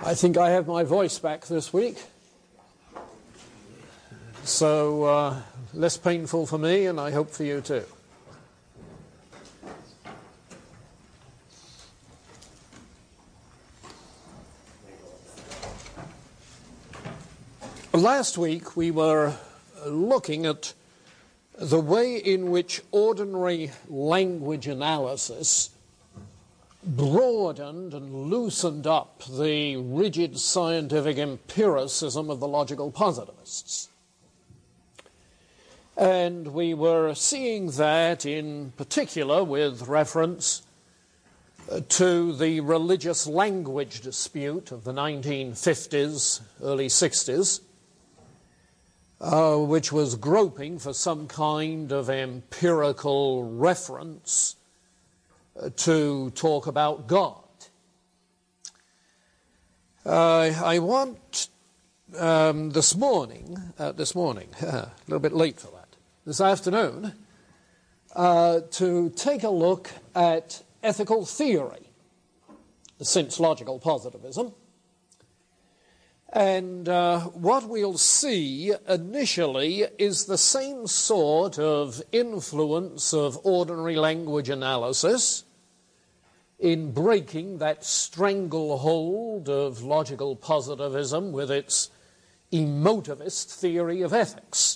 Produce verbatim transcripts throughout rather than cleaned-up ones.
I think I have my voice back this week, so uh, less painful for me, and I hope for you too. Last week we were looking at the way in which ordinary language analysis broadened and loosened up the rigid scientific empiricism of the logical positivists. And we were seeing that in particular with reference to the religious language dispute of the nineteen fifties, early sixties, uh, which was groping for some kind of empirical reference to talk about God. Uh, I want um, this morning, uh, this morning, a little bit late for that, this afternoon, uh, to take a look at ethical theory since logical positivism. And uh, what we'll see initially is the same sort of influence of ordinary language analysis in breaking that stranglehold of logical positivism with its emotivist theory of ethics.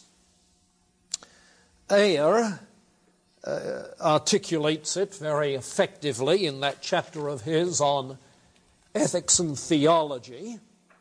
Ayer uh, articulates it very effectively in that chapter of his on ethics and theology,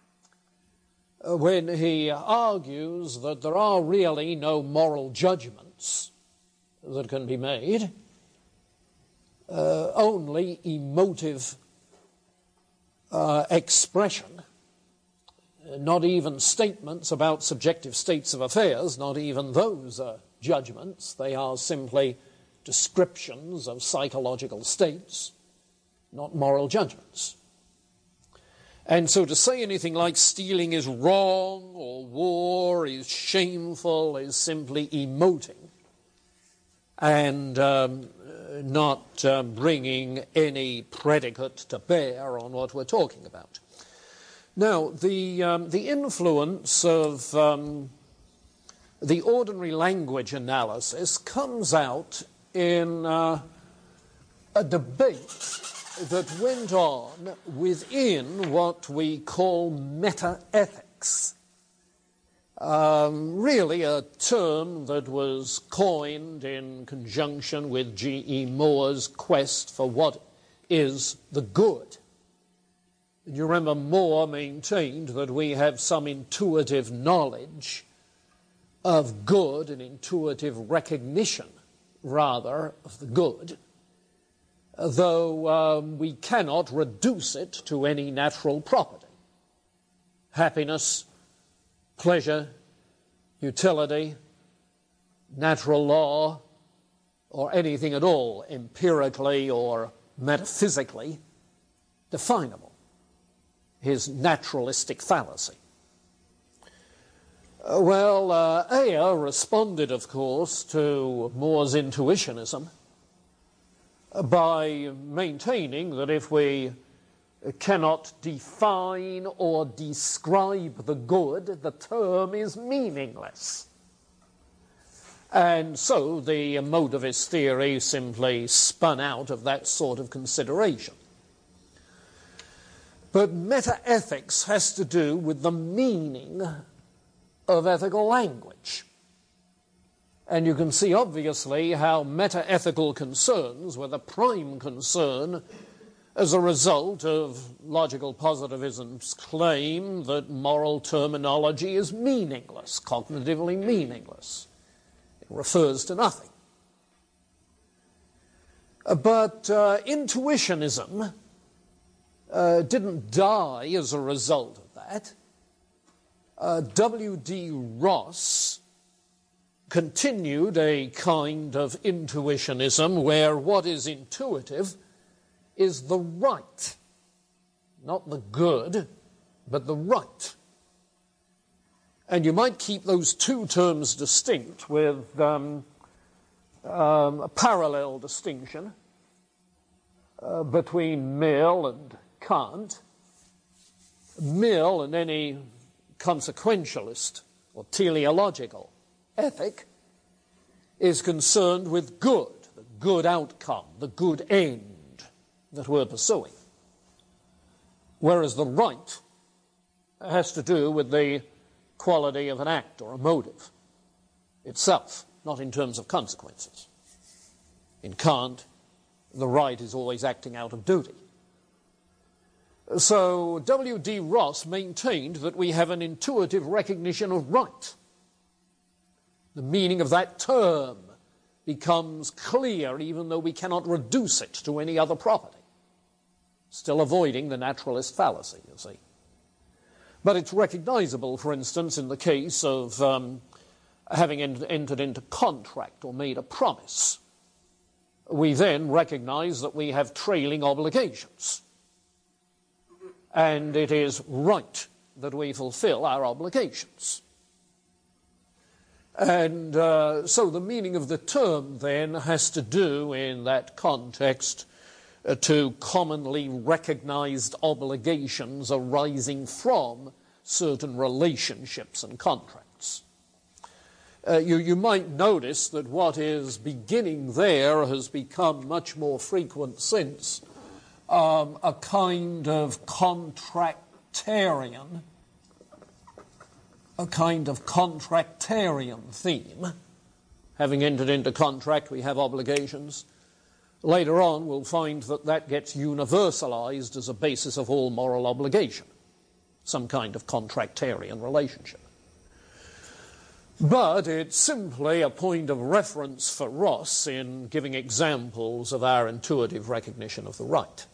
when he argues that there are really no moral judgments that can be made, uh, only emotive uh, expression, not even statements about subjective states of affairs, not even those are judgments, they are simply descriptions of psychological states, not moral judgments. And so to say anything like stealing is wrong or war is shameful is simply emoting and um, not uh, bringing any predicate to bear on what we're talking about. Now, the, um, the influence of um, the ordinary language analysis comes out in uh, a debate that went on within what we call meta-ethics. Um, really a term that was coined in conjunction with G E Moore's quest for what is the good. And you remember Moore maintained that we have some intuitive knowledge of good, an intuitive recognition, rather, of the good, though um, we cannot reduce it to any natural property. Happiness, pleasure, utility, natural law, or anything at all empirically or metaphysically definable. His naturalistic fallacy. Uh, well, uh, Ayer responded, of course, to Moore's intuitionism by maintaining that if we cannot define or describe the good, the term is meaningless. And so the emotivist theory simply spun out of that sort of consideration. But meta-ethics has to do with the meaning of ethical language. And you can see, obviously, how meta-ethical concerns were the prime concern as a result of logical positivism's claim that moral terminology is meaningless, cognitively meaningless. It refers to nothing. But uh, intuitionism uh, didn't die as a result of that. Uh, W D Ross continued a kind of intuitionism where what is intuitive is the right, not the good, but the right. And you might keep those two terms distinct with um, um, a parallel distinction uh, between Mill and Kant. Mill and any consequentialist or teleological ethic is concerned with good, the good outcome, the good end that we're pursuing. Whereas the right has to do with the quality of an act or a motive itself, not in terms of consequences. In Kant, the right is always acting out of duty. So W D Ross maintained that we have an intuitive recognition of right. The meaning of that term becomes clear even though we cannot reduce it to any other property. Still avoiding the naturalist fallacy, you see. But it's recognizable, for instance, in the case of um, having en- entered into contract or made a promise. We then recognize that we have trailing obligations. And it is right that we fulfill our obligations. And uh, so the meaning of the term then has to do in that context uh, to commonly recognized obligations arising from certain relationships and contracts. Uh, you, you might notice that what is beginning there has become much more frequent since um, a kind of contractarian a kind of contractarian theme. Having entered into contract, we have obligations. Later on, we'll find that that gets universalized as a basis of all moral obligation, some kind of contractarian relationship. But it's simply a point of reference for Ross in giving examples of our intuitive recognition of the right.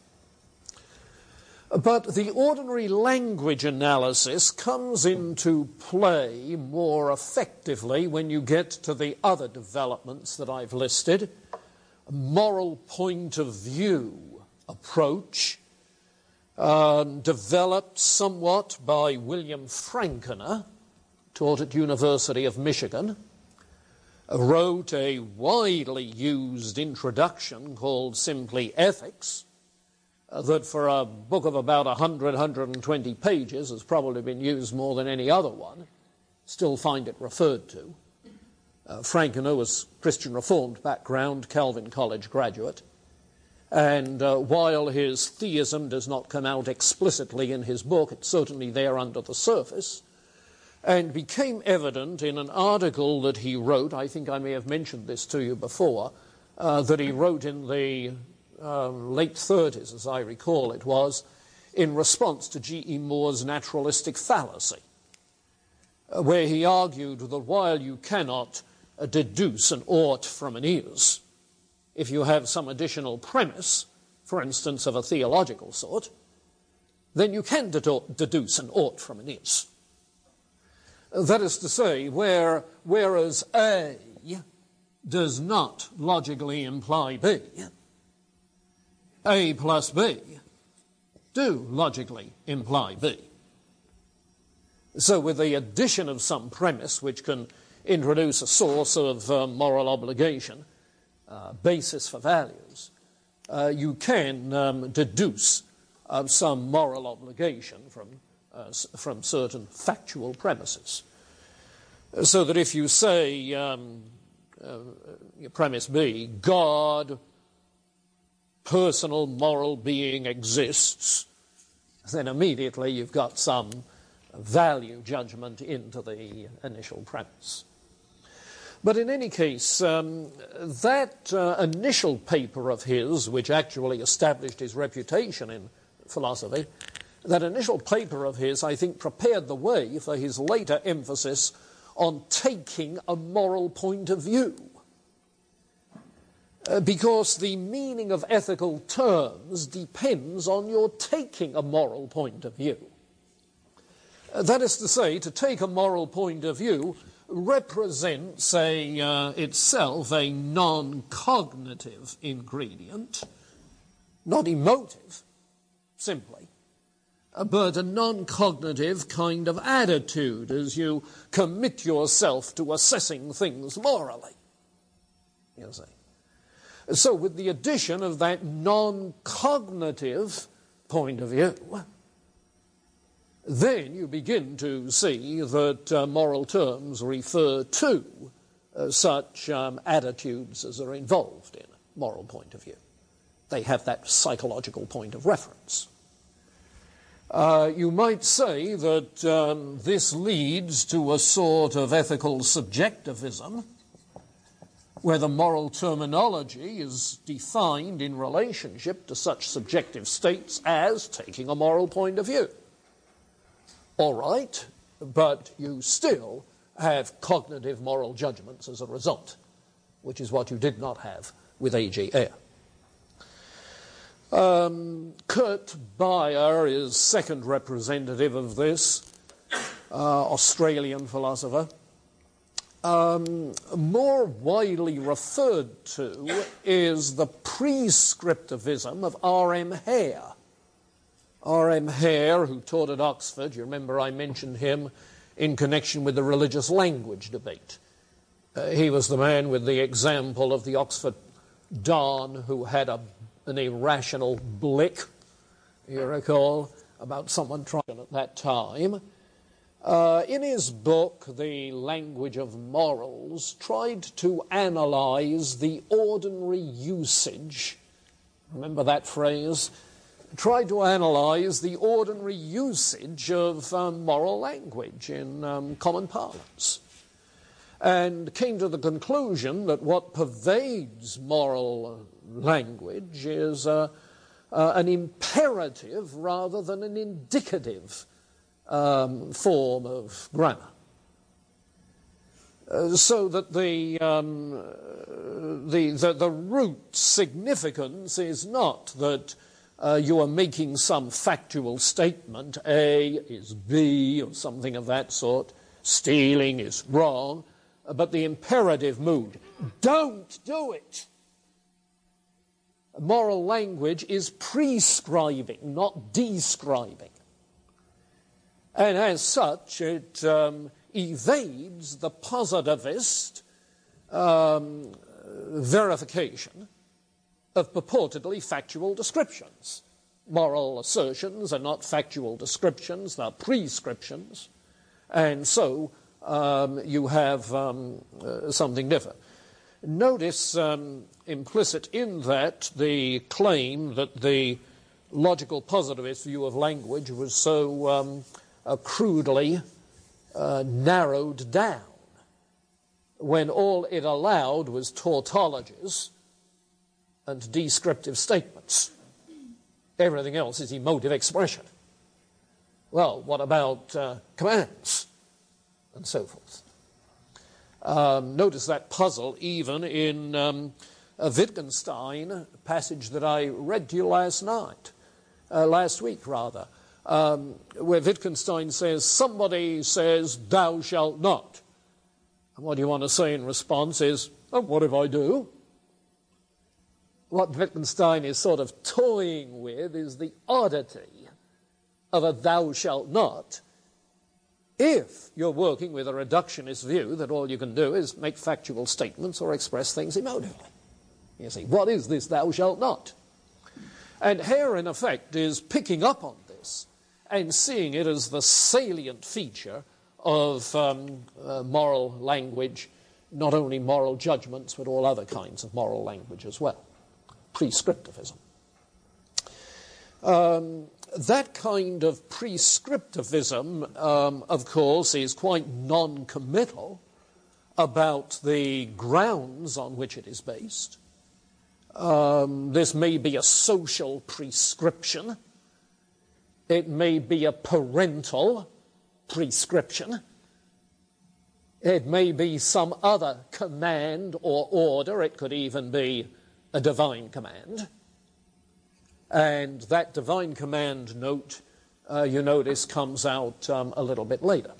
But the ordinary language analysis comes into play more effectively when you get to the other developments that I've listed. A moral point of view approach, uh, developed somewhat by William Frankener, taught at University of Michigan, wrote a widely used introduction called simply Ethics, Uh, that for a book of about one hundred, one hundred twenty pages has probably been used more than any other one. Still find it referred to. Uh, Frankener was Christian Reformed background, Calvin College graduate. And uh, while his theism does not come out explicitly in his book, it's certainly there under the surface, and became evident in an article that he wrote, I think I may have mentioned this to you before, uh, that he wrote in the Um, late thirties, as I recall it was, in response to G E Moore's naturalistic fallacy, uh, where he argued that while you cannot uh, deduce an ought from an is, if you have some additional premise, for instance, of a theological sort, then you can dedu- deduce an ought from an is. Uh, that is to say, where, whereas A does not logically imply B, A plus B do logically imply B. So with the addition of some premise which can introduce a source of uh, moral obligation, uh, basis for values, uh, you can um, deduce uh, some moral obligation from, uh, from certain factual premises. So that if you say, um, uh, premise B, God, personal moral being exists, then immediately you've got some value judgment into the initial premise. But in any case, um, that uh, initial paper of his, which actually established his reputation in philosophy, that initial paper of his, I think, prepared the way for his later emphasis on taking a moral point of view. Uh, because the meaning of ethical terms depends on your taking a moral point of view. Uh, that is to say, to take a moral point of view represents a, uh, itself a non-cognitive ingredient, not emotive, simply, uh, but a non-cognitive kind of attitude as you commit yourself to assessing things morally, you see. So with the addition of that non-cognitive point of view, then you begin to see that uh, moral terms refer to uh, such um, attitudes as are involved in a moral point of view. They have that psychological point of reference. Uh, you might say that um, this leads to a sort of ethical subjectivism, where the moral terminology is defined in relationship to such subjective states as taking a moral point of view. All right, but you still have cognitive moral judgments as a result, which is what you did not have with A G Ayer. Um, Kurt Beyer is second representative of this, uh, Australian philosopher. Um, more widely referred to is the prescriptivism of R M Hare. R M Hare, who taught at Oxford, you remember I mentioned him in connection with the religious language debate. Uh, he was the man with the example of the Oxford Don who had a, an irrational blick, you recall, about someone trying at that time. Uh, in his book, The Language of Morals, tried to analyze the ordinary usage, remember that phrase, tried to analyze the ordinary usage of um, moral language in um, common parlance, and came to the conclusion that what pervades moral language is uh, uh, an imperative rather than an indicative Um, form of grammar, uh, so that the, um, uh, the, the, the root significance is not that uh, you are making some factual statement, A is B or something of that sort, stealing is wrong, but the imperative mood, don't do it. Moral language is prescribing, not describing. And as such, it um, evades the positivist um, verification of purportedly factual descriptions. Moral assertions are not factual descriptions, they're prescriptions. And so um, you have um, uh, something different. Notice um, implicit in that the claim that the logical positivist view of language was so Um, Uh, crudely uh, narrowed down, when all it allowed was tautologies and descriptive statements. Everything else is emotive expression. Well, what about uh, commands and so forth? Um, notice that puzzle even in um, a Wittgenstein passage that I read to you last night, uh, last week rather, Um, where Wittgenstein says, somebody says, thou shalt not. And what you want to say in response is, oh, what if I do? What Wittgenstein is sort of toying with is the oddity of a thou shalt not, if you're working with a reductionist view that all you can do is make factual statements or express things emotively. You see, what is this thou shalt not? And Hare, in effect, is picking up on this and seeing it as the salient feature of um, uh, moral language, not only moral judgments, but all other kinds of moral language as well. Prescriptivism. Um, that kind of prescriptivism, um, of course, is quite non-committal about the grounds on which it is based. Um, this may be a social prescription. It may be a parental prescription. It may be some other command or order. It could even be a divine command. And that divine command note, uh, you notice, comes out um, a little bit later.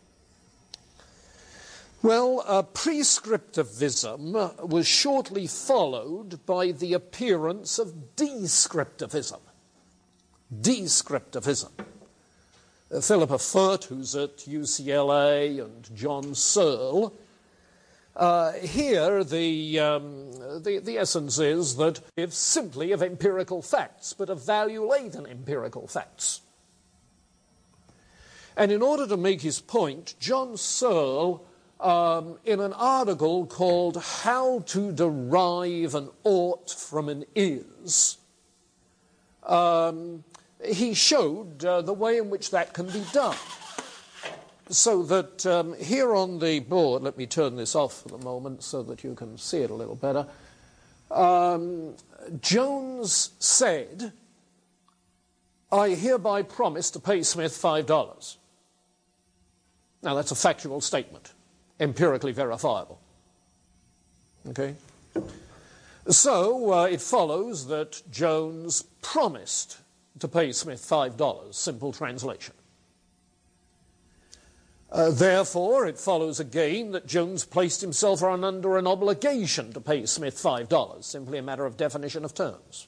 Well, uh, prescriptivism was shortly followed by the appearance of descriptivism. Descriptivism. Uh, Philippa Foot, who's at U C L A, and John Searle, uh, here the, um, the, the essence is that it's simply of empirical facts, but of value-laden empirical facts. And in order to make his point, John Searle, um, in an article called How to Derive an Ought from an Is, um, he showed uh, the way in which that can be done. So that um, here on the board, let me turn this off for the moment so that you can see it a little better. Um, Jones said, I hereby promise to pay Smith five dollars. Now, that's a factual statement, empirically verifiable. Okay? So, uh, it follows that Jones promised to pay Smith five dollars, simple translation. Uh, therefore, it follows again that Jones placed himself on, under an obligation to pay Smith five dollars, simply a matter of definition of terms.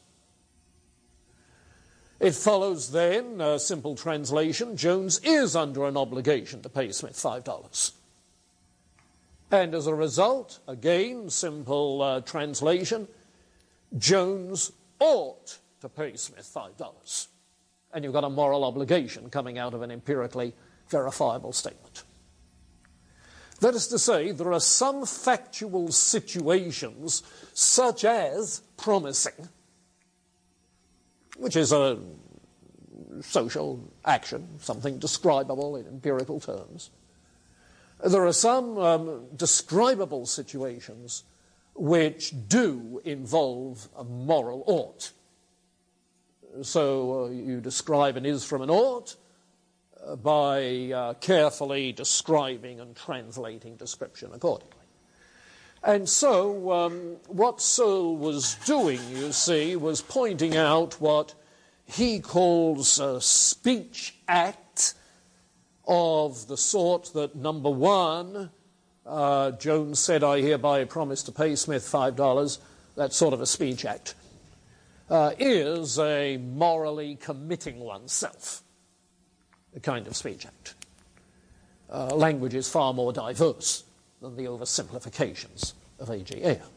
It follows then, a simple translation, Jones is under an obligation to pay Smith five dollars. And as a result, again, simple uh, translation, Jones ought to pay Smith five dollars. And you've got a moral obligation coming out of an empirically verifiable statement. That is to say, there are some factual situations, such as promising, which is a social action, something describable in empirical terms. There are some um, describable situations which do involve a moral ought. So uh, you describe an is from an ought, by uh, carefully describing and translating description accordingly. And so um, what Searle was doing, you see, was pointing out what he calls a speech act of the sort that, number one, uh, Jones said, I hereby promise to pay Smith five dollars, that sort of a speech act, uh, is a morally committing oneself. A kind of speech act. Uh, language is far more diverse than the oversimplifications of A G Ayer.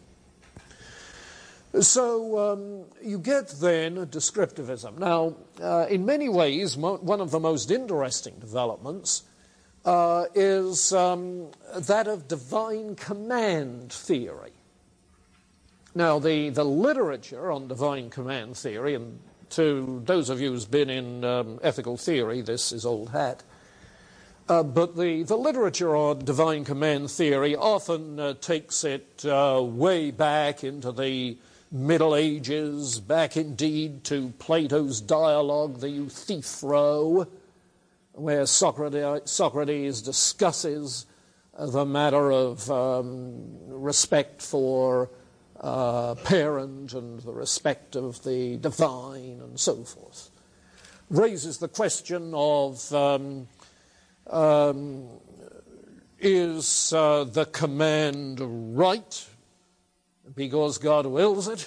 So um, you get then descriptivism. Now, uh, in many ways, mo one of the most interesting developments uh, is um, that of divine command theory. Now, the, the literature on divine command theory, and to those of you who's been in um, ethical theory, this is old hat. Uh, but the, the literature on divine command theory often uh, takes it uh, way back into the Middle Ages, back indeed to Plato's dialogue, the Euthyphro, where Socrates, Socrates discusses uh, the matter of um, respect for Uh, parent and the respect of the divine and so forth. Raises the question of um, um, is uh, the command right because God wills it,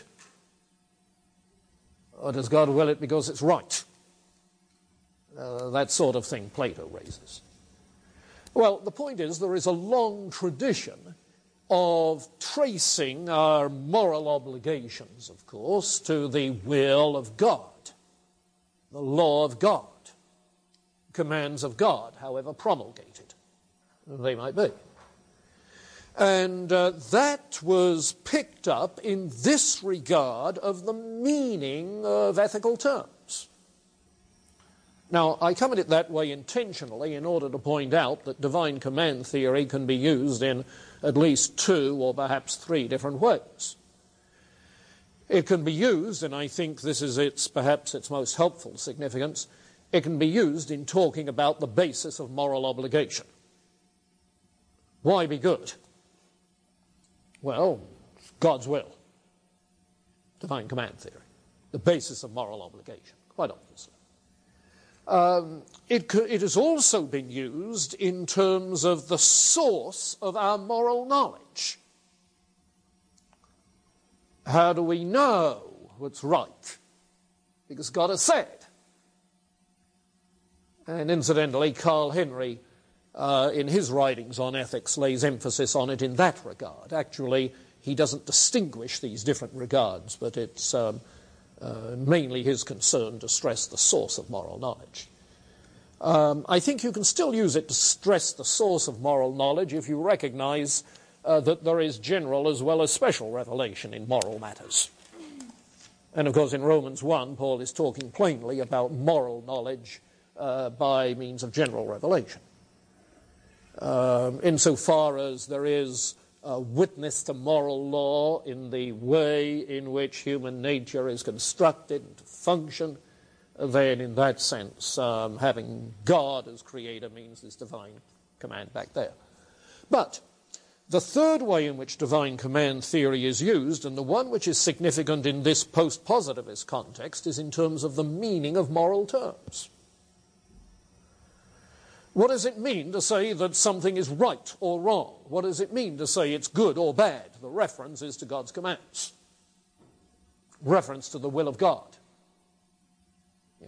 or does God will it because it's right? Uh, that sort of thing Plato raises. Well, the point is there is a long tradition of tracing our moral obligations, of course, to the will of God, the law of God, commands of God, however promulgated they might be. And uh, that was picked up in this regard of the meaning of ethical terms. Now, I come at it that way intentionally in order to point out that divine command theory can be used in at least two or perhaps three different ways. It can be used, and I think this is its perhaps its most helpful significance, it can be used in talking about the basis of moral obligation. Why be good? Well, God's will. Divine command theory. The basis of moral obligation, quite obviously. Um, it, could, it has also been used in terms of the source of our moral knowledge. How do we know what's right? Because God has said. And incidentally, Carl Henry, uh, in his writings on ethics, lays emphasis on it in that regard. Actually, he doesn't distinguish these different regards, but it's um, uh, mainly his concern to stress the source of moral knowledge. Um, I think you can still use it to stress the source of moral knowledge if you recognize uh, that there is general as well as special revelation in moral matters. And of course in Romans one, Paul is talking plainly about moral knowledge uh, by means of general revelation. Um, insofar as there is a witness to moral law in the way in which human nature is constructed to function, then in that sense, um, having God as creator means this divine command back there. But the third way in which divine command theory is used, and the one which is significant in this post-positivist context, is in terms of the meaning of moral terms. What does it mean to say that something is right or wrong? What does it mean to say it's good or bad? The reference is to God's commands. Reference to the will of God. You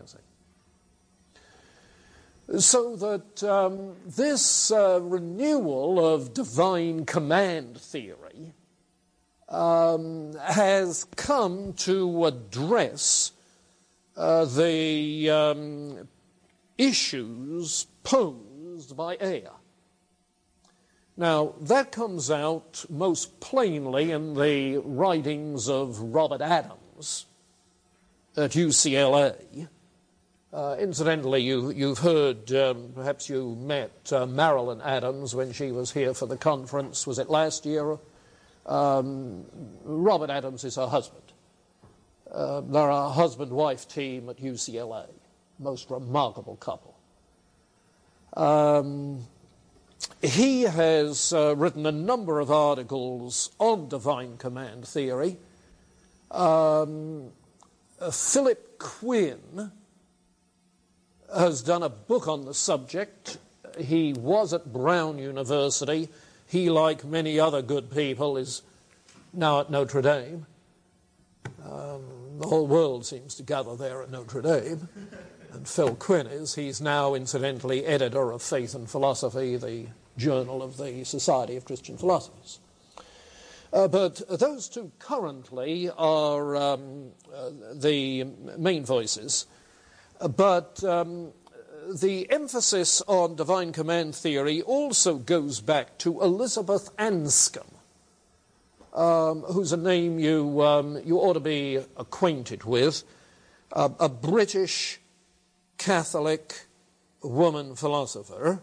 see. So that um, this uh, renewal of divine command theory um, has come to address uh, the um, issues posed by Ea. Now, that comes out most plainly in the writings of Robert Adams at U C L A. Uh, incidentally, you, you've heard, um, perhaps you met uh, Marilyn Adams when she was here for the conference. Was it last year? Um, Robert Adams is her husband. Uh, they're a husband-wife team at U C L A. Most remarkable couple. Um, he has uh, written a number of articles on divine command theory. Um, uh, Philip Quinn has done a book on the subject. He was at Brown University. He, like many other good people, is now at Notre Dame. Um, the whole world seems to gather there at Notre Dame. And Phil Quinn is. He's now, incidentally, editor of Faith and Philosophy, the journal of the Society of Christian Philosophers. Uh, but those two currently are um, uh, the main voices. Uh, but um, the emphasis on divine command theory also goes back to Elizabeth Anscombe, um, who's a name you, um, you ought to be acquainted with, uh, a British Catholic woman philosopher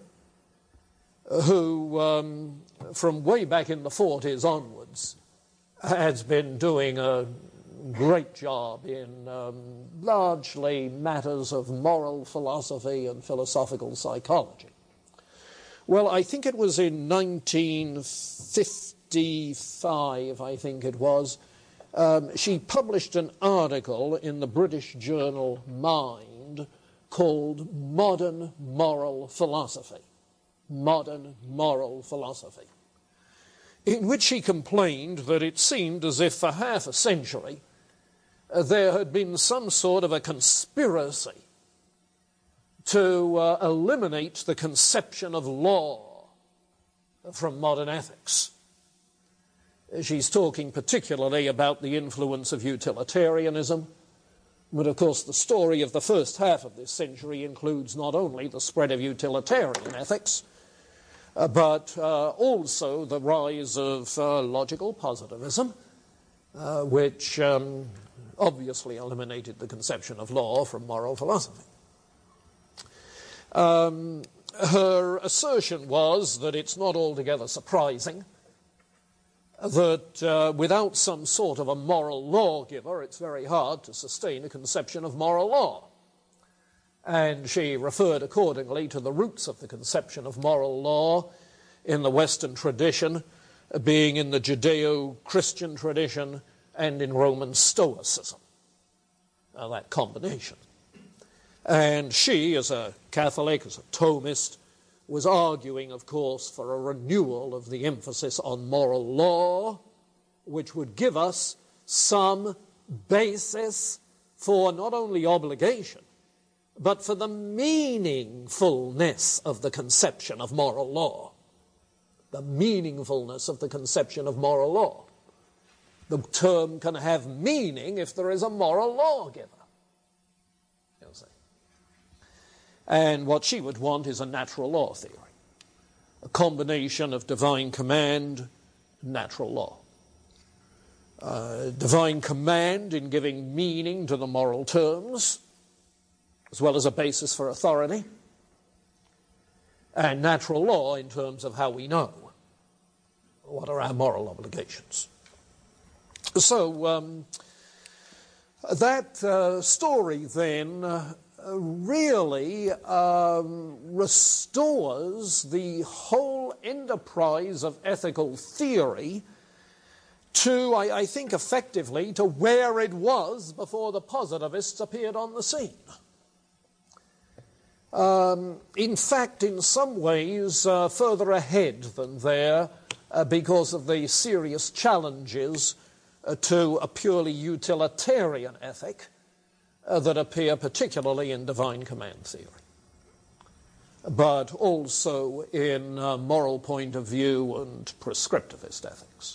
who, um, from way back in the forties onwards, has been doing a great job in um, largely matters of moral philosophy and philosophical psychology. Well, I think it was in nineteen fifty-five, I think it was, um, she published an article in the British journal Mind called Modern Moral Philosophy. Modern Moral Philosophy, in which she complained that it seemed as if for half a century uh, there had been some sort of a conspiracy to uh, eliminate the conception of law from modern ethics. She's talking particularly about the influence of utilitarianism. But of course the story of the first half of this century includes not only the spread of utilitarian ethics, uh, but uh, also the rise of uh, logical positivism, uh, which um, obviously eliminated the conception of law from moral philosophy. Um, her assertion was that it's not altogether surprising that uh, without some sort of a moral lawgiver, it's very hard to sustain a conception of moral law. And she referred accordingly to the roots of the conception of moral law in the Western tradition, uh, being in the Judeo-Christian tradition and in Roman Stoicism, uh, that combination. And she, as a Catholic, as a Thomist, was arguing, of course, for a renewal of the emphasis on moral law, which would give us some basis for not only obligation, but for the meaningfulness of the conception of moral law. The meaningfulness of the conception of moral law. The term can have meaning if there is a moral lawgiver. You see. And what she would want is a natural law theory, a combination of divine command and natural law. Uh, divine command in giving meaning to the moral terms, as well as a basis for authority, and natural law in terms of how we know what are our moral obligations. So um, that uh, story then uh, really um, restores the whole enterprise of ethical theory to, I, I think, effectively to where it was before the positivists appeared on the scene. Um, in fact, in some ways, uh, further ahead than there, uh, because of the serious challenges uh, to a purely utilitarian ethic uh, that appear particularly in divine command theory, but also in uh, moral point of view and prescriptivist ethics.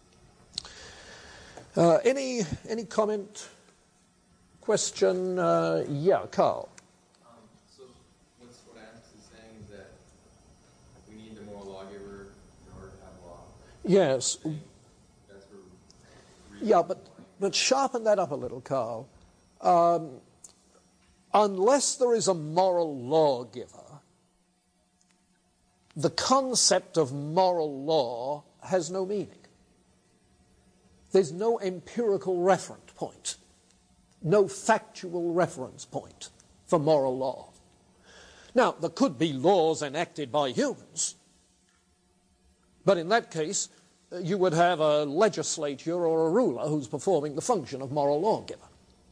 Uh, any any comment, question? Uh, yeah, Carl. Um, so what's what Ernst is saying is that we need the moral lawgiver in order to have law. Yes. That's where Yeah, but but sharpen that up a little, Carl. Um, unless there is a moral lawgiver, the concept of moral law has no meaning. There's no empirical reference point, no factual reference point for moral law. Now, there could be laws enacted by humans, but in that case, you would have a legislature or a ruler who's performing the function of moral lawgiver.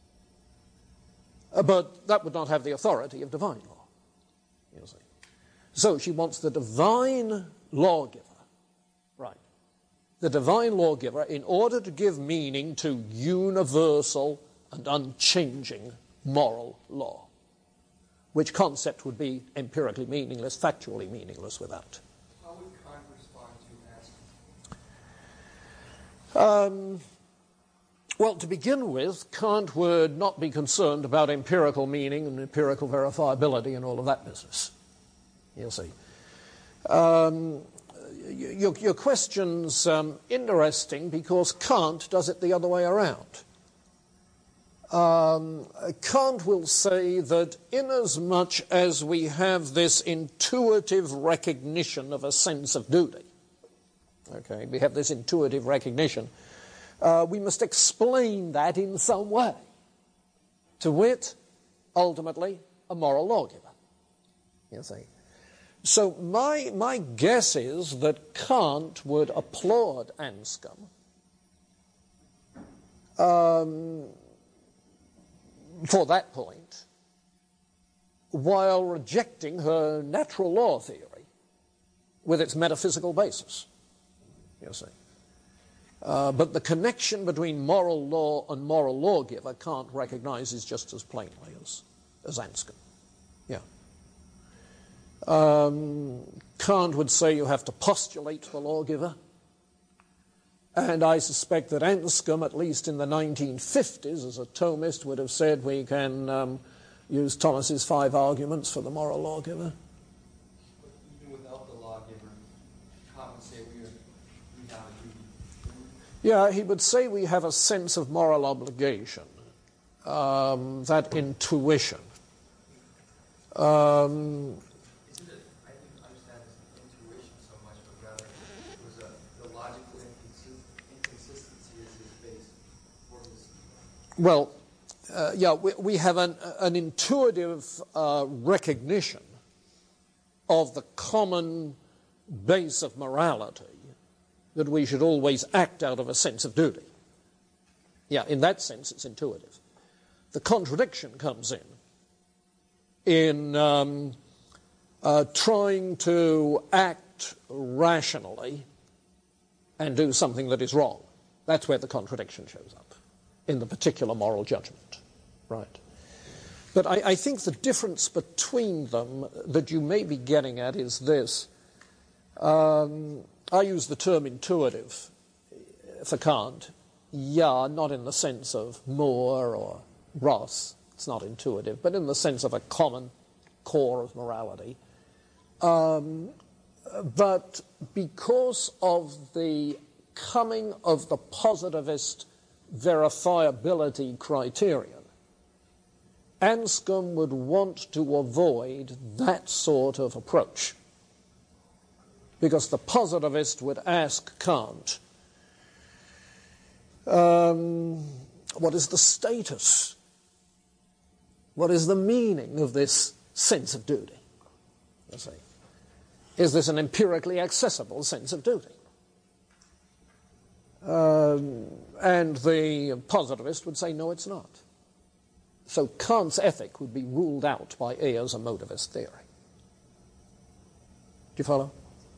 Uh, but that would not have the authority of divine law, you see. So she wants the divine lawgiver, right? The divine lawgiver, in order to give meaning to universal and unchanging moral law, which concept would be empirically meaningless, factually meaningless without. How would Kant respond to Ask? Um, well, to begin with, Kant would not be concerned about empirical meaning and empirical verifiability and all of that business. You'll see. Um, Your, your question's um, interesting because Kant does it the other way around. Um, Kant will say that inasmuch as we have this intuitive recognition of a sense of duty, okay, we have this intuitive recognition, uh, we must explain that in some way. To wit, ultimately, a moral lawgiver, you see. So my, my guess is that Kant would applaud Anscombe um, for that point, while rejecting her natural law theory with its metaphysical basis, you see. Uh, but the connection between moral law and moral lawgiver Kant recognizes just as plainly as, as Anscombe. Yeah. Um, Kant would say you have to postulate the lawgiver, and I suspect that Anscombe, at least in the nineteen fifties, as a Thomist, would have said we can um, use Thomas's five arguments for the moral lawgiver. But even without the lawgiver, Kant would say we, are, we have a duty. Yeah, he would say we have a sense of moral obligation, um, that intuition. Um, Well, uh, yeah, we, we have an, an intuitive uh, recognition of the common base of morality, that we should always act out of a sense of duty. Yeah, in that sense, it's intuitive. The contradiction comes in, in um, uh, trying to act rationally and do something that is wrong. That's where the contradiction shows up, in the particular moral judgment, right? But I, I think the difference between them that you may be getting at is this. Um, I use the term intuitive for Kant. Yeah, not in the sense of Moore or Ross, it's not intuitive, but in the sense of a common core of morality. Um, but because of the coming of the positivist verifiability criterion, Anscombe would want to avoid that sort of approach, because the positivist would ask Kant, um, what is the status? What is the meaning of this sense of duty? You see, is this an empirically accessible sense of duty? Um, and the positivist would say, no, it's not. So Kant's ethic would be ruled out by Ayer's emotivist theory. Do you follow?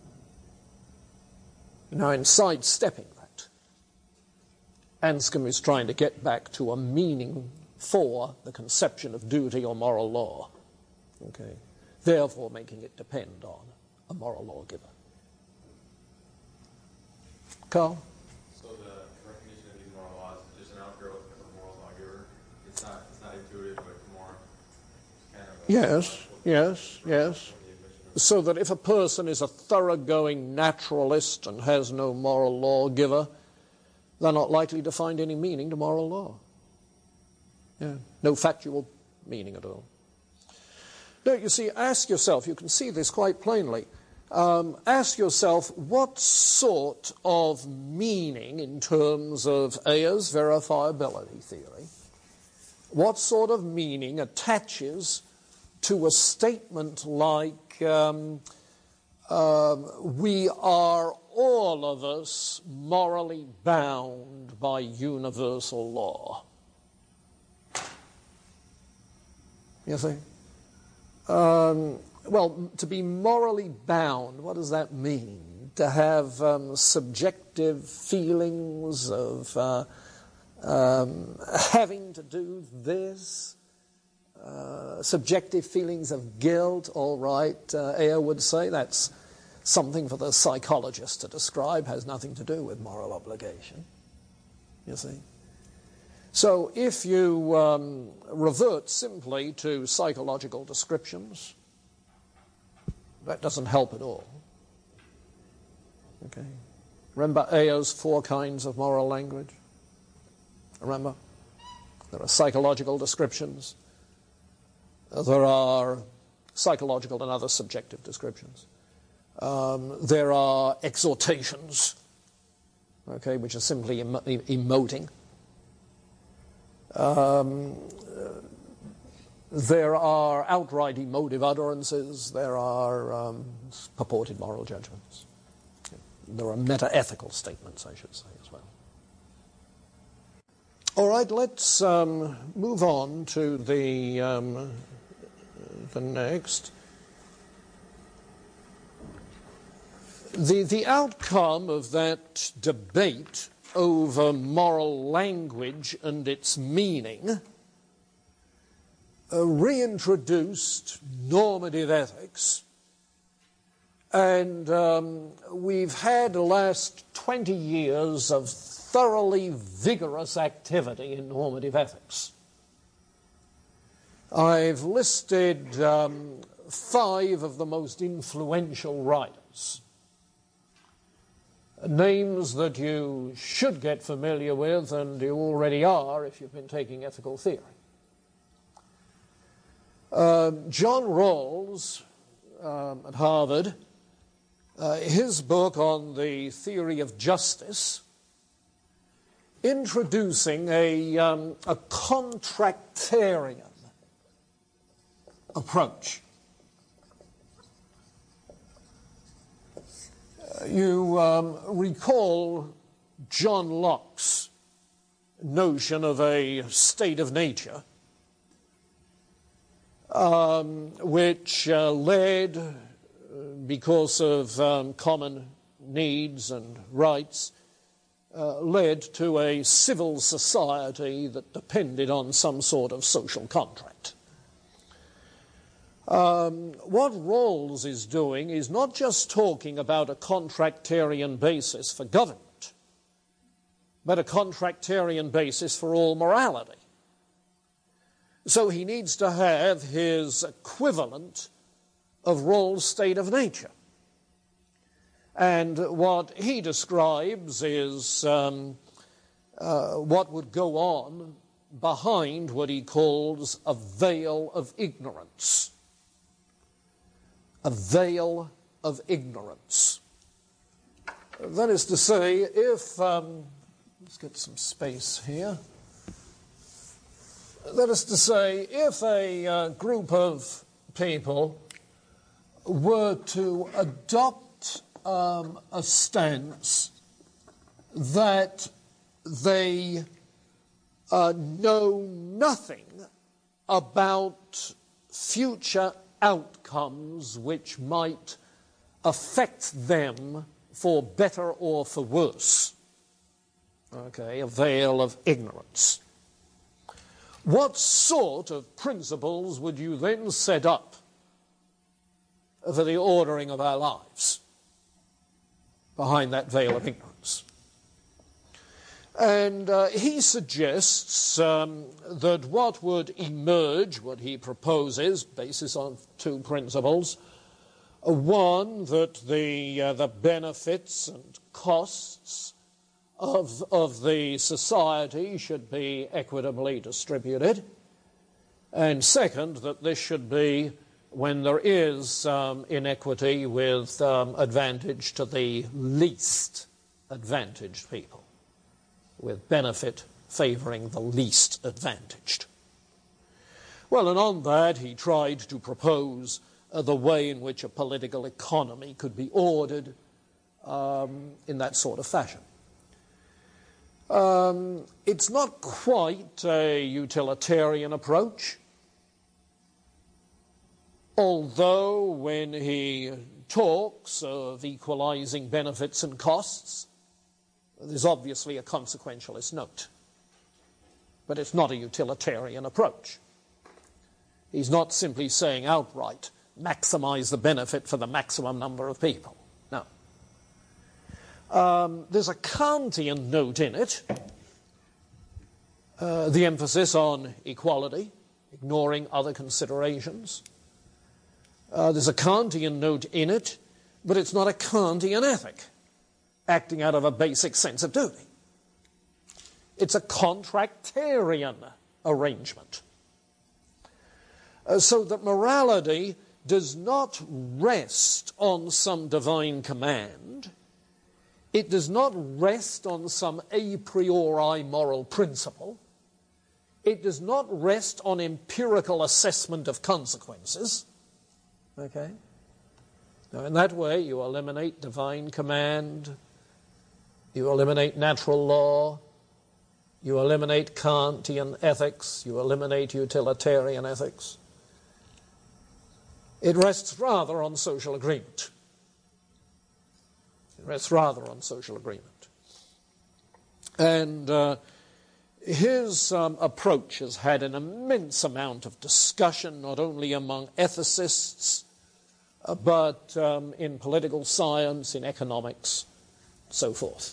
Now, in sidestepping that, Anscombe is trying to get back to a meaning for the conception of duty or moral law, okay? Therefore making it depend on a moral lawgiver. Carl? So the recognition of these moral laws is just an outgrowth of a moral lawgiver. It's not, it's not intuitive, but more kind of a... Yes, yes, yes. So that if a person is a thoroughgoing naturalist and has no moral lawgiver, they're not likely to find any meaning to moral law. Yeah, no factual meaning at all. No, you see, ask yourself, you can see this quite plainly, um, ask yourself what sort of meaning in terms of Ayer's verifiability theory, what sort of meaning attaches to a statement like um, uh, we are all of us morally bound by universal law. You see? Um, well, to be morally bound, what does that mean? To have um, subjective feelings of uh, um, having to do this, uh, subjective feelings of guilt, all right, uh, Ayer would say that's something for the psychologist to describe, has nothing to do with moral obligation, you see. So if you um, revert simply to psychological descriptions, that doesn't help at all. Okay. Remember Ayer's four kinds of moral language? Remember? There are psychological descriptions. There are psychological and other subjective descriptions. Um, there are exhortations, okay, which are simply em emoting. Um, there are outright emotive utterances. There are um, purported moral judgments. There are meta-ethical statements, I should say, as well. All right, let's um, move on to the, um, the next. The, the outcome of that debate over moral language and its meaning uh, reintroduced normative ethics, and um, we've had the last twenty years of thoroughly vigorous activity in normative ethics. I've listed um, five of the most influential writers, names that you should get familiar with, and you already are if you've been taking ethical theory. Uh, John Rawls um, at Harvard, uh, his book on the theory of justice, introducing a, um, a contractarian approach. You um, recall John Locke's notion of a state of nature, um, which uh, led, uh, because of um, common needs and rights, uh, led to a civil society that depended on some sort of social contract. Um, what Rawls is doing is not just talking about a contractarian basis for government, but a contractarian basis for all morality. So he needs to have his equivalent of Rawls' state of nature. And what he describes is um, uh, what would go on behind what he calls a veil of ignorance. A veil of ignorance. That is to say, if, um, let's get some space here. That is to say, if a uh, group of people were to adopt um, a stance that they uh, know nothing about future outcomes which might affect them for better or for worse. Okay, a veil of ignorance. What sort of principles would you then set up for the ordering of our lives behind that veil of ignorance? And uh, he suggests um, that what would emerge, what he proposes, basis on two principles. Uh, one, that the, uh, the benefits and costs of, of the society should be equitably distributed. And second, that this should be when there is um, inequity with um, advantage to the least advantaged people, with benefit favouring the least advantaged. Well, and on that he tried to propose uh, the way in which a political economy could be ordered um, in that sort of fashion. Um, it's not quite a utilitarian approach, although when he talks of equalizing benefits and costs, there's obviously a consequentialist note. But it's not a utilitarian approach. He's not simply saying outright, maximize the benefit for the maximum number of people. No. Um, there's a Kantian note in it, uh, the emphasis on equality, ignoring other considerations. Uh, there's a Kantian note in it, but it's not a Kantian ethic, acting out of a basic sense of duty. It's a contractarian arrangement. Uh, so that morality does not rest on some divine command. It does not rest on some a priori moral principle. It does not rest on empirical assessment of consequences. Okay? Now, in that way, you eliminate divine command, you eliminate natural law, you eliminate Kantian ethics, you eliminate utilitarian ethics. It rests rather on social agreement. It rests rather on social agreement. And uh, his um, approach has had an immense amount of discussion, not only among ethicists, uh, but um, in political science, in economics, so forth.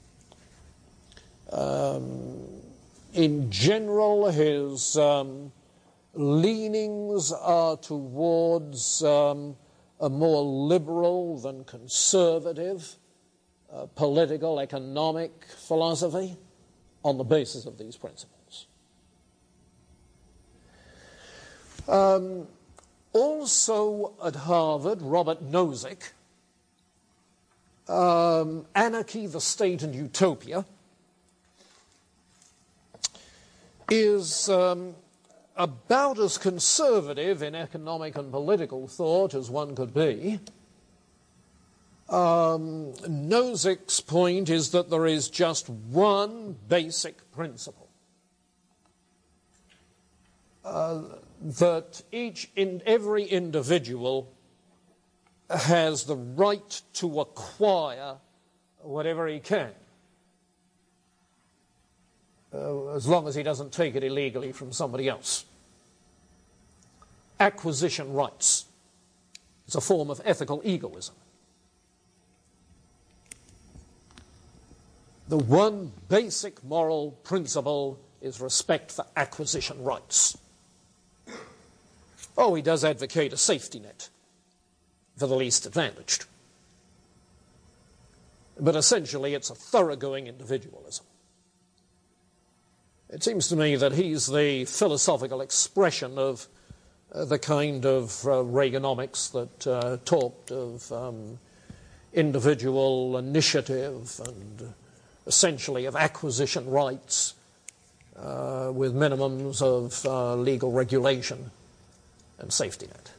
Um, in general, his um, leanings are towards um, a more liberal than conservative uh, political economic philosophy on the basis of these principles. Um, also at Harvard, Robert Nozick, um, Anarchy, the State and Utopia, is um, about as conservative in economic and political thought as one could be. Um, Nozick's point is that there is just one basic principle, uh, that each in every individual has the right to acquire whatever he can, uh, as long as he doesn't take it illegally from somebody else. Acquisition rights. It's a form of ethical egoism. The one basic moral principle is respect for acquisition rights. Oh, he does advocate a safety net for the least advantaged. But essentially it's a thoroughgoing individualism. It seems to me that he's the philosophical expression of uh, the kind of uh, Reaganomics that uh, talked of um, individual initiative and essentially of acquisition rights uh, with minimums of uh, legal regulation and safety net.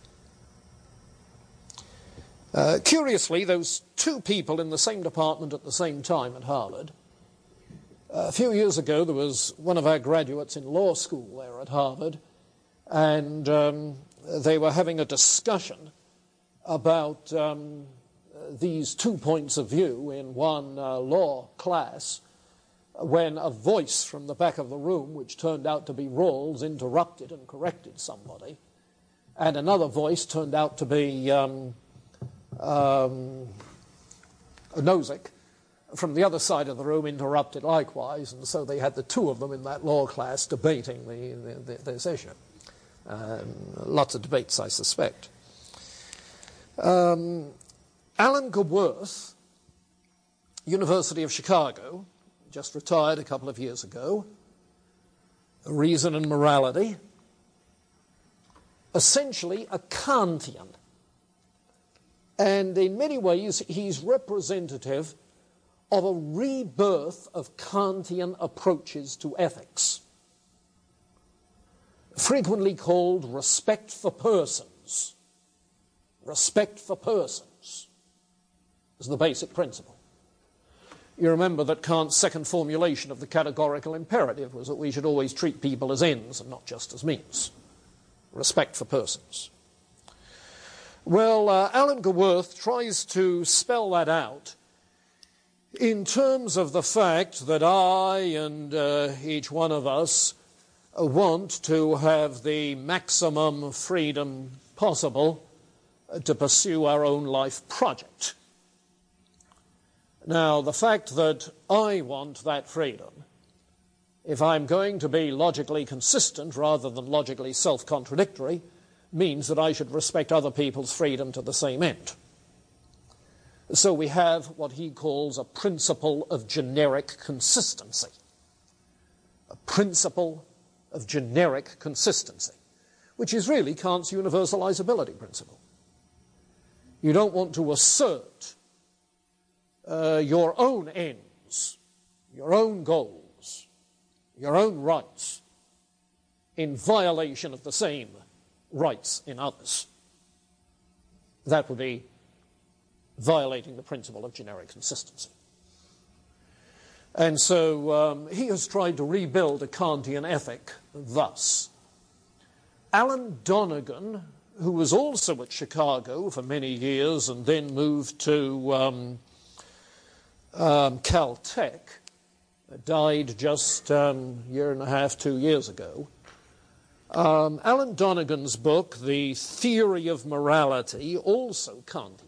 Uh, curiously, those two people in the same department at the same time at Harvard, uh, a few years ago there was one of our graduates in law school there at Harvard, and um, they were having a discussion about um, these two points of view in one uh, law class when a voice from the back of the room, which turned out to be Rawls, interrupted and corrected somebody, and another voice turned out to be um, um, Nozick from the other side of the room interrupted likewise, and so they had the two of them in that law class debating the, the, the, this issue. Um, lots of debates, I suspect. Um, Alan Gaworth, University of Chicago, just retired a couple of years ago, Reason and Morality, essentially a Kantian. And in many ways, he's representative of a rebirth of Kantian approaches to ethics, frequently called respect for persons. Respect for persons is the basic principle. You remember that Kant's second formulation of the categorical imperative was that we should always treat people as ends and not just as means. Respect for persons. Well, uh, Alan Gaworth tries to spell that out in terms of the fact that I and uh, each one of us want to have the maximum freedom possible to pursue our own life project. Now, the fact that I want that freedom, if I'm going to be logically consistent rather than logically self-contradictory, means that I should respect other people's freedom to the same end. So we have what he calls a principle of generic consistency. A principle of generic consistency, which is really Kant's universalizability principle. You don't want to assert uh, your own ends, your own goals, your own rights in violation of the same rights in others. That would be violating the principle of generic consistency. And so um, he has tried to rebuild a Kantian ethic thus. Alan Donegan, who was also at Chicago for many years and then moved to um, um, Caltech, died just um, a year and a half, two years ago. Um, Alan Donegan's book, The Theory of Morality, also Kantian.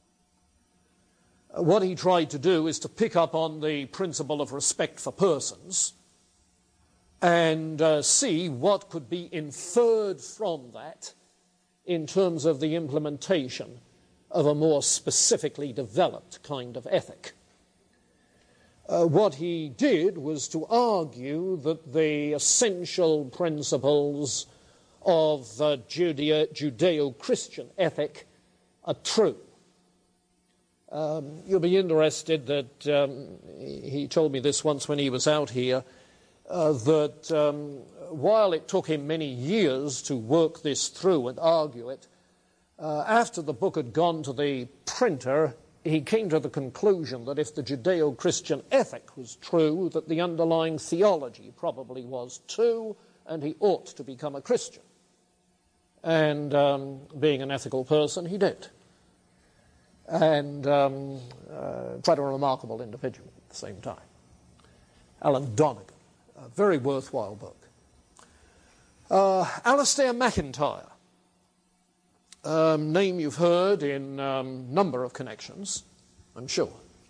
What he tried to do is to pick up on the principle of respect for persons and uh, see what could be inferred from that in terms of the implementation of a more specifically developed kind of ethic. Uh, what he did was to argue that the essential principles of uh, Judeo- Judeo-Christian ethic are true. Um, you'll be interested that um, he told me this once when he was out here, uh, that um, while it took him many years to work this through and argue it, uh, after the book had gone to the printer, he came to the conclusion that if the Judeo-Christian ethic was true, that the underlying theology probably was too, and he ought to become a Christian. And um, being an ethical person, he did. And um, uh, quite a remarkable individual at the same time. Alan Donegan, a very worthwhile book. Uh, Alistair McIntyre, um, name you've heard in a um, number of connections, I'm sure.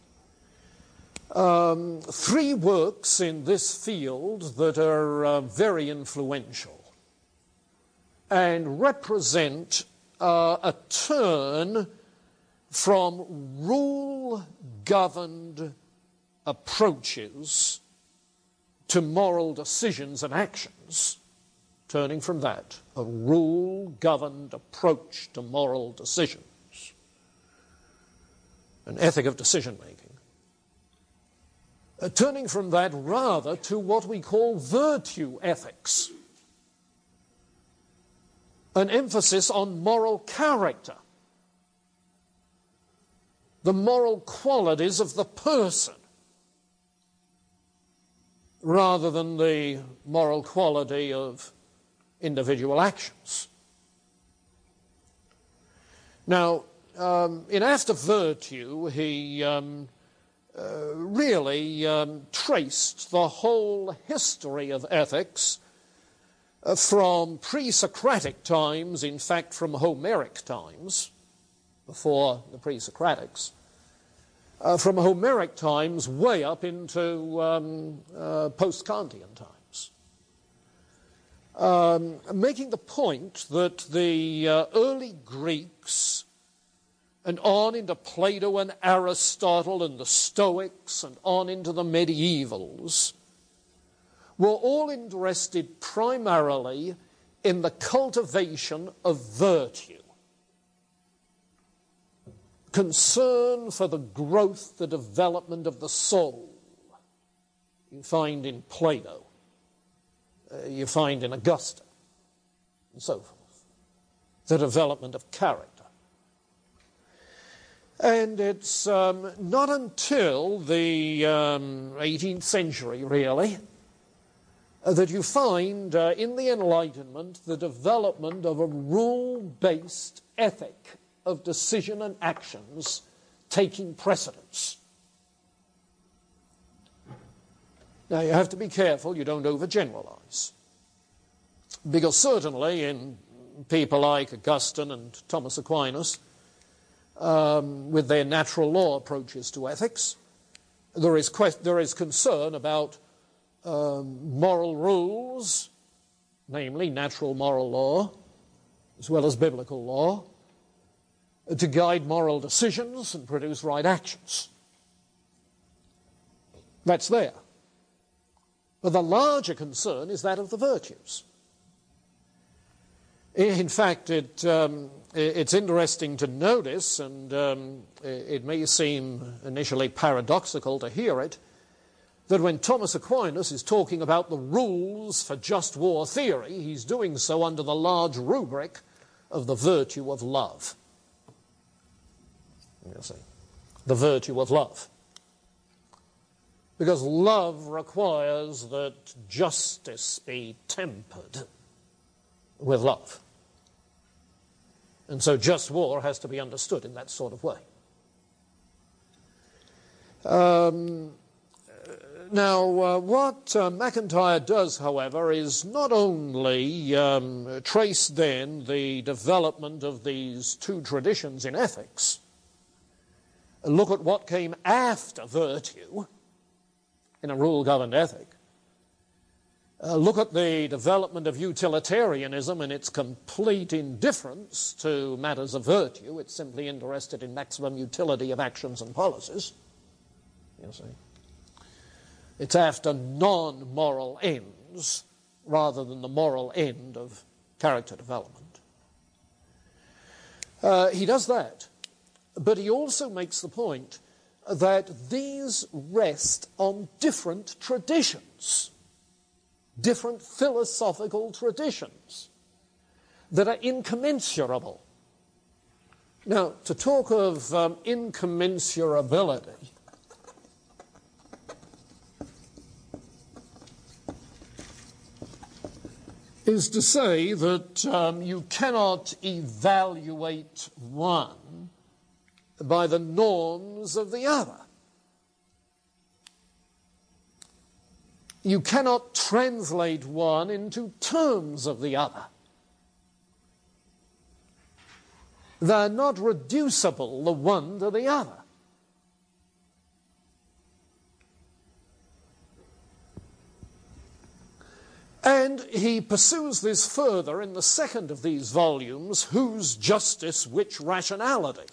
Um, three works in this field that are uh, very influential. and represent uh, a turn from rule-governed approaches to moral decisions and actions, turning from that, a rule-governed approach to moral decisions, an ethic of decision-making, uh, turning from that rather to what we call virtue ethics, an emphasis on moral character, the moral qualities of the person, rather than the moral quality of individual actions. Now, um, in After Virtue, he um, uh, really um, traced the whole history of ethics uh, from pre-Socratic times, in fact from Homeric times, before the pre-Socratics, uh, from Homeric times way up into um, uh, post-Kantian times, um, making the point that the uh, early Greeks and on into Plato and Aristotle and the Stoics and on into the medievals were all interested primarily in the cultivation of virtue. Concern for the growth, the development of the soul. You find in Plato, uh, you find in Augustine, and so forth. The development of character. And it's um, not until the um, eighteenth century, really, uh, that you find uh, in the Enlightenment the development of a rule-based ethic of decision and actions taking precedence. Now, you have to be careful you don't overgeneralize, because certainly in people like Augustine and Thomas Aquinas, um, with their natural law approaches to ethics, there is, que- there is concern about um, moral rules, namely natural moral law, as well as biblical law, to guide moral decisions and produce right actions. That's there. But the larger concern is that of the virtues. In fact, it, um, it's interesting to notice, and um, it may seem initially paradoxical to hear it, that when Thomas Aquinas is talking about the rules for just war theory, he's doing so under the large rubric of the virtue of love. You see, the virtue of love. Because love requires that justice be tempered with love. And so just war has to be understood in that sort of way. Um, now, uh, what uh, MacIntyre does, however, is not only um, trace then the development of these two traditions in ethics, look at what came after virtue in a rule-governed ethic. Uh, look at the development of utilitarianism and its complete indifference to matters of virtue. It's simply interested in maximum utility of actions and policies. You see. It's after non-moral ends rather than the moral end of character development. Uh, he does that. But he also makes the point that these rest on different traditions, different philosophical traditions that are incommensurable. Now, to talk of um, incommensurability, is to say that um, you cannot evaluate one by the norms of the other. You cannot translate one into terms of the other. They're not reducible, the one to the other. And he pursues this further in the second of these volumes, Whose Justice, Which Rationality?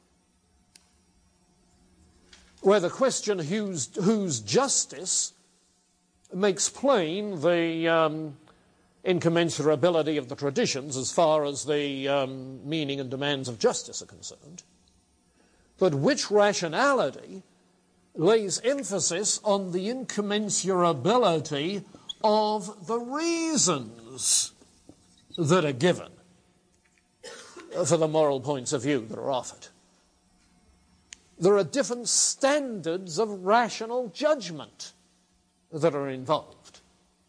Where the question whose, whose justice makes plain the um, incommensurability of the traditions as far as the um, meaning and demands of justice are concerned. But which rationality lays emphasis on the incommensurability of the reasons that are given for the moral points of view that are offered. There are different standards of rational judgment that are involved.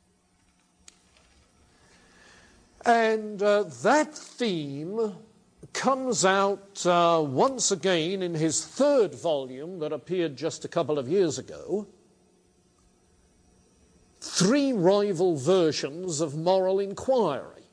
And uh, that theme comes out uh, once again in his third volume that appeared just a couple of years ago, Three Rival Versions of Moral Inquiry.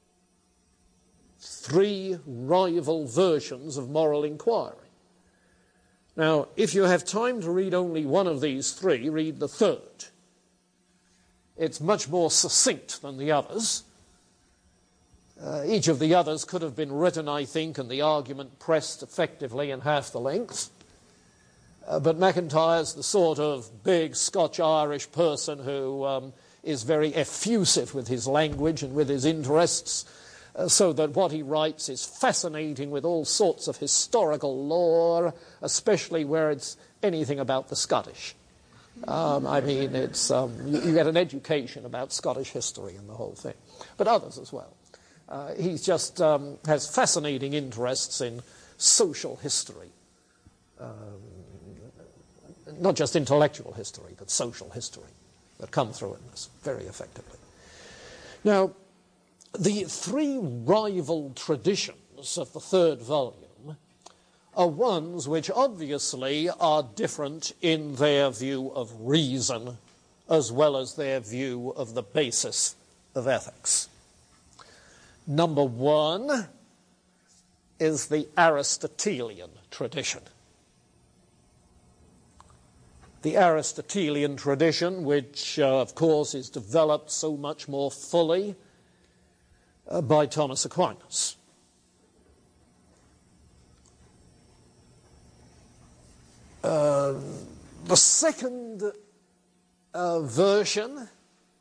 Three rival versions of moral inquiry. Now, if you have time to read only one of these three, read the third. It's much more succinct than the others. Uh, each of the others could have been written, I think, and the argument pressed effectively in half the length. Uh, but MacIntyre's the sort of big Scotch-Irish person who um, is very effusive with his language and with his interests, uh, so that what he writes is fascinating with all sorts of historical lore, especially where it's anything about the Scottish. Um, I mean, it's um, you, you get an education about Scottish history and the whole thing, but others as well. Uh, he just um, has fascinating interests in social history. Um, not just intellectual history, but social history that come through in this very effectively. Now, the three rival traditions of the third volume are ones which obviously are different in their view of reason as well as their view of the basis of ethics. Number one is the Aristotelian tradition. The Aristotelian tradition, which, uh, of course, is developed so much more fully uh, by Thomas Aquinas. Uh, the second uh, version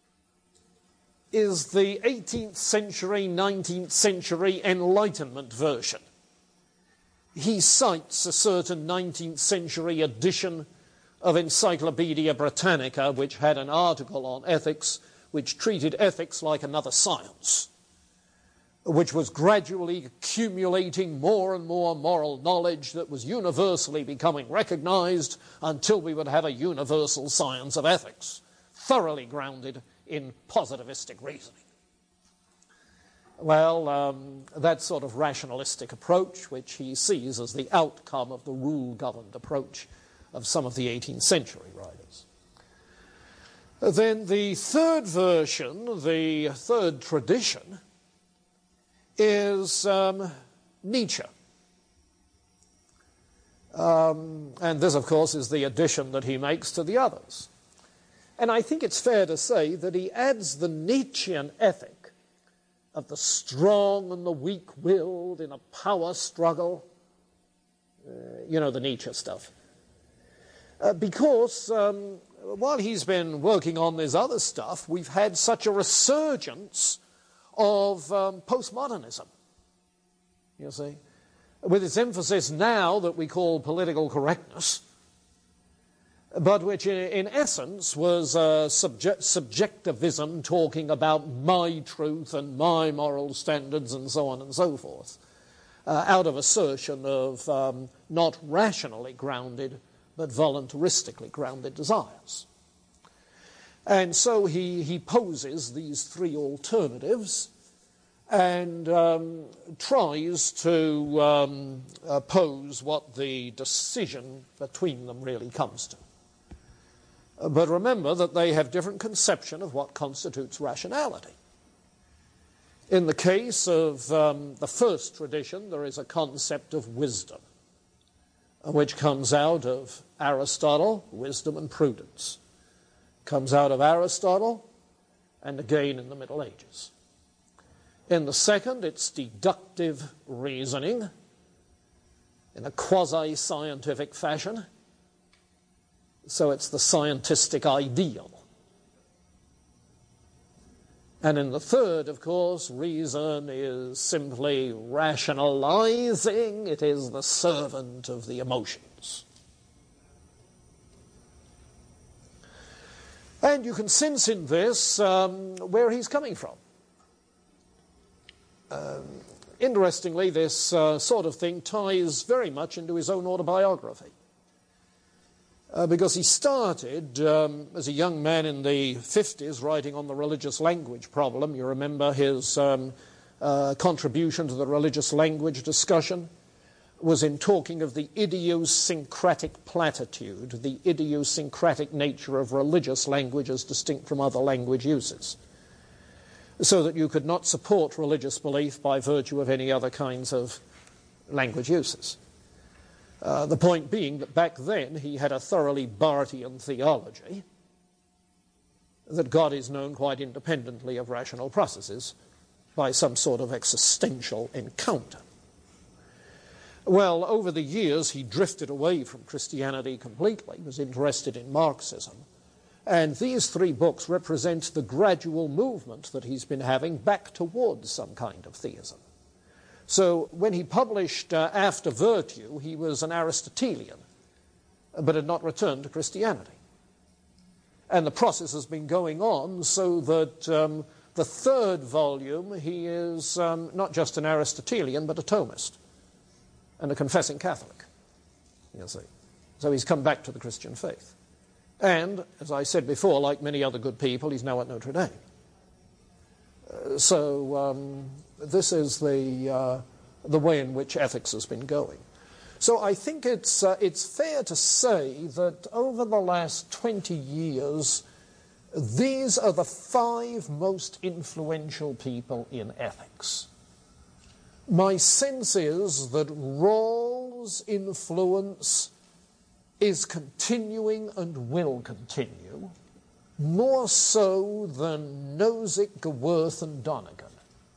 is the eighteenth century, nineteenth century Enlightenment version. He cites a certain nineteenth century edition of Encyclopaedia Britannica, which had an article on ethics, which treated ethics like another science, which was gradually accumulating more and more moral knowledge that was universally becoming recognized until we would have a universal science of ethics, thoroughly grounded in positivistic reasoning. Well, um, that sort of rationalistic approach, which he sees as the outcome of the rule-governed approach of some of the eighteenth century writers. Then the third version, the third tradition, is um, Nietzsche. Um, and this, of course, is the addition that he makes to the others. And I think it's fair to say that he adds the Nietzschean ethic of the strong and the weak-willed in a power struggle, uh, you know, the Nietzsche stuff. Uh, because um, while he's been working on this other stuff, we've had such a resurgence of um, postmodernism, you see, with its emphasis now that we call political correctness, but which in, in essence was uh, subject, subjectivism, talking about my truth and my moral standards and so on and so forth, uh, out of assertion of um, not rationally grounded but voluntaristically grounded desires. And so he, he poses these three alternatives and um, tries to um, uh, pose what the decision between them really comes to. Uh, but remember that they have different conception of what constitutes rationality. In the case of um, the first tradition, there is a concept of wisdom, which comes out of Aristotle, wisdom and prudence. Comes out of Aristotle, and again in the Middle Ages. In the second, it's deductive reasoning in a quasi-scientific fashion. So it's the scientistic ideal. And in the third, of course, reason is simply rationalizing. It is the servant of the emotions. And you can sense in this um, where he's coming from. Um, interestingly, this uh, sort of thing ties very much into his own autobiography. Uh, because he started um, as a young man in the fifties writing on the religious language problem. You remember his um, uh, contribution to the religious language discussion was in talking of the idiosyncratic platitude, the idiosyncratic nature of religious language as distinct from other language uses, so that you could not support religious belief by virtue of any other kinds of language uses. Uh, the point being that back then he had a thoroughly Barthian theology, that God is known quite independently of rational processes by some sort of existential encounter. Well, over the years he drifted away from Christianity completely, was interested in Marxism, and these three books represent the gradual movement that he's been having back towards some kind of theism. So when he published uh, After Virtue, he was an Aristotelian, but had not returned to Christianity. And the process has been going on so that um, the third volume, he is um, not just an Aristotelian, but a Thomist and a confessing Catholic, you see. So he's come back to the Christian faith. And, as I said before, like many other good people, he's now at Notre Dame. Uh, so um, this is the, uh, the way in which ethics has been going. So I think it's, uh, it's fair to say that over the last twenty years, these are the five most influential people in ethics. My sense is that Rawls' influence is continuing and will continue, more so than Nozick, Gewirth and Donegan.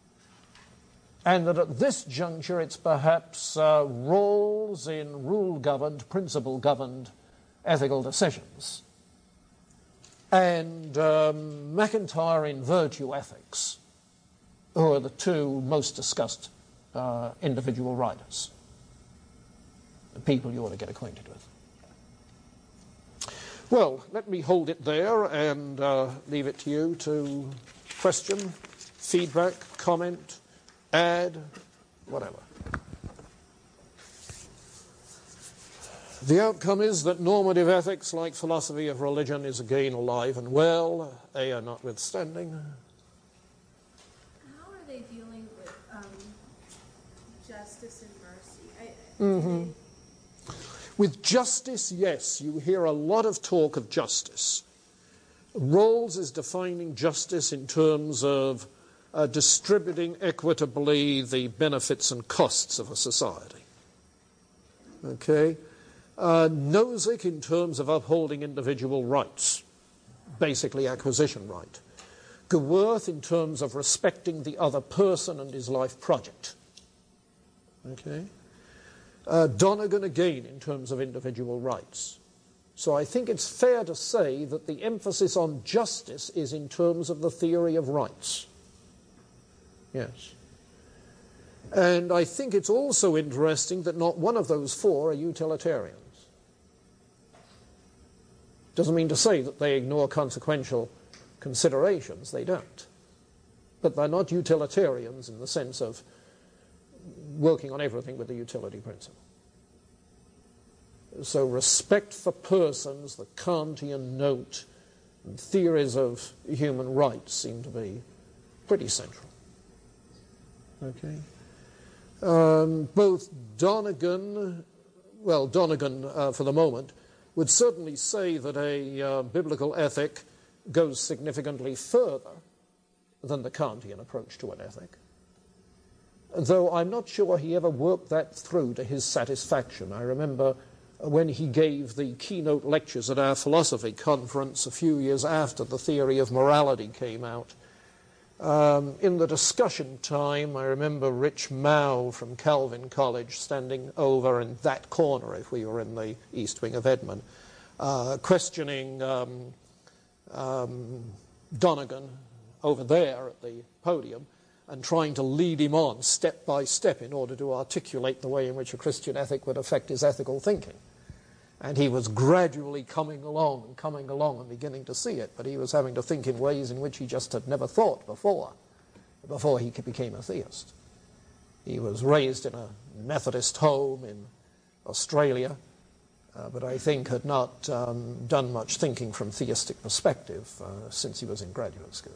And that at this juncture it's perhaps uh, Rawls in rule-governed, principle-governed ethical decisions, and um, MacIntyre in virtue ethics, who are the two most discussed uh, individual writers, the people you ought to get acquainted with. Well, let me hold it there and uh, leave it to you to question, feedback, comment, add, whatever. The outcome is that normative ethics, like philosophy of religion, is again alive and well, A A notwithstanding. How are they dealing with um, justice and mercy? I, Mm-hmm. they... With justice, yes, you hear a lot of talk of justice. Rawls is defining justice in terms of uh, distributing equitably the benefits and costs of a society. Okay? Uh, Nozick in terms of upholding individual rights, basically acquisition right. Gewirth in terms of respecting the other person and his life project. Okay? Uh, Donegan again in terms of individual rights. So I think it's fair to say that the emphasis on justice is in terms of the theory of rights. Yes. And I think it's also interesting that not one of those four are utilitarians. Doesn't mean to say that they ignore consequential considerations. They don't. But they're not utilitarians in the sense of working on everything with the utility principle. So respect for persons, the Kantian note, and theories of human rights seem to be pretty central. Okay. Um, both Donegan, well, Donegan uh, for the moment, would certainly say that a uh, biblical ethic goes significantly further than the Kantian approach to an ethic, though I'm not sure he ever worked that through to his satisfaction. I remember when he gave the keynote lectures at our philosophy conference a few years after the theory of morality came out. Um, in the discussion time, I remember Rich Mao from Calvin College standing over in that corner, if we were in the east wing of Edmund, uh, questioning um, um, Donegan over there at the podium and trying to lead him on step by step in order to articulate the way in which a Christian ethic would affect his ethical thinking. And he was gradually coming along and coming along and beginning to see it, but he was having to think in ways in which he just had never thought before, before he became a theist. He was raised in a Methodist home in Australia, uh, but I think had not um, done much thinking from theistic perspective uh, since he was in graduate school.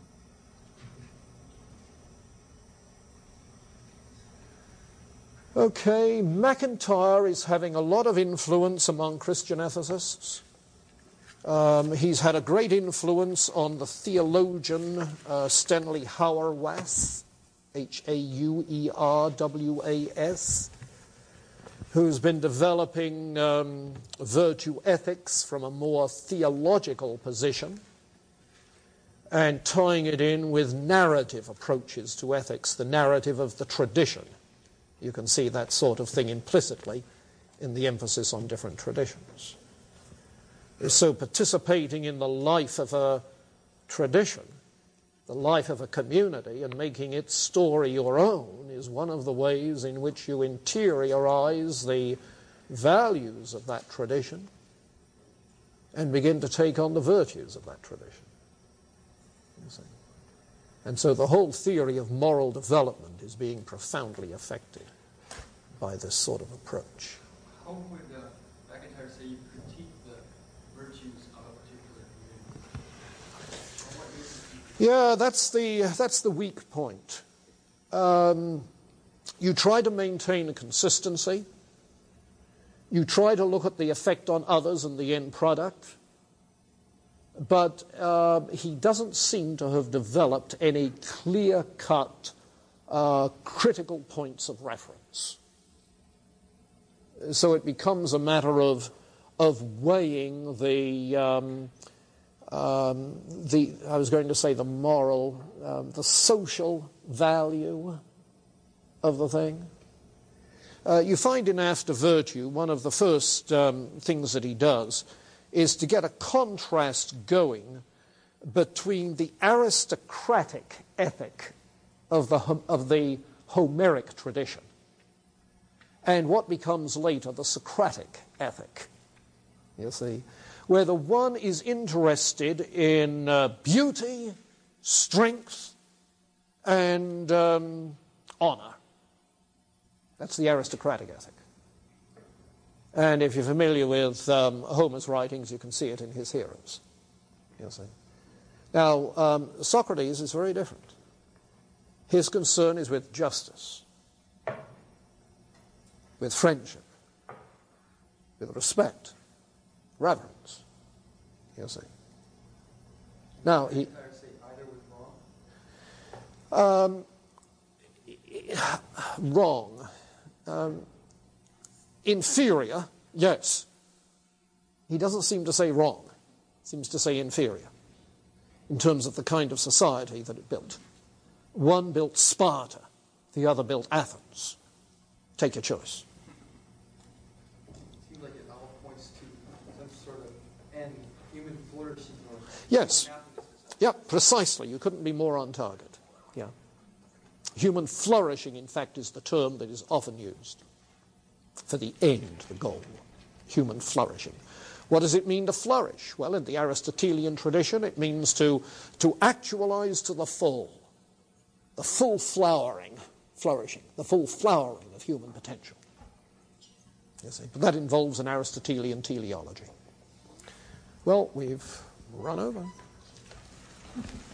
Okay, MacIntyre is having a lot of influence among Christian ethicists. Um, he's had a great influence on the theologian uh, Stanley Hauerwas, H A U E R W A S, who's been developing um, virtue ethics from a more theological position and tying it in with narrative approaches to ethics, the narrative of the tradition. You can see that sort of thing implicitly in the emphasis on different traditions. So participating in the life of a tradition, the life of a community, and making its story your own is one of the ways in which you interiorize the values of that tradition and begin to take on the virtues of that tradition. You see? And so the whole theory of moral development is being profoundly affected by this sort of approach. How would uh, MacIntyre say you critique the virtues of a particular community? Yeah, that's the, that's the weak point. Um, you try to maintain a consistency. You try to look at the effect on others and the end product. But uh, he doesn't seem to have developed any clear-cut uh, critical points of reference. So it becomes a matter of, of weighing the, um, um, the, I was going to say the moral, um, the social value of the thing. Uh, you find in After Virtue, one of the first um, things that he does is to get a contrast going between the aristocratic ethic of the, of the Homeric tradition and what becomes later the Socratic ethic, you see, where the one is interested in uh, beauty, strength, and um, honor. That's the aristocratic ethic. And if you're familiar with um, Homer's writings, you can see it in his heroes. You see. Now, um, Socrates is very different. His concern is with justice, with friendship, with respect, reverence. You see. Now, he... Um, wrong. Um, inferior, yes. He doesn't seem to say wrong. He seems to say inferior in terms of the kind of society that it built. One built Sparta, the other built Athens. Take your choice. It seems like it all points to some sort of end, human flourishing. Or yes. Yeah, precisely. You couldn't be more on target. Yeah. Human flourishing, in fact, is the term that is often used for the end, the goal. Human flourishing. What does it mean to flourish? Well, in the Aristotelian tradition, it means to, to actualize to the full, the full flowering, flourishing, the full flowering of human potential. You see? But that involves an Aristotelian teleology. Well, we've run over.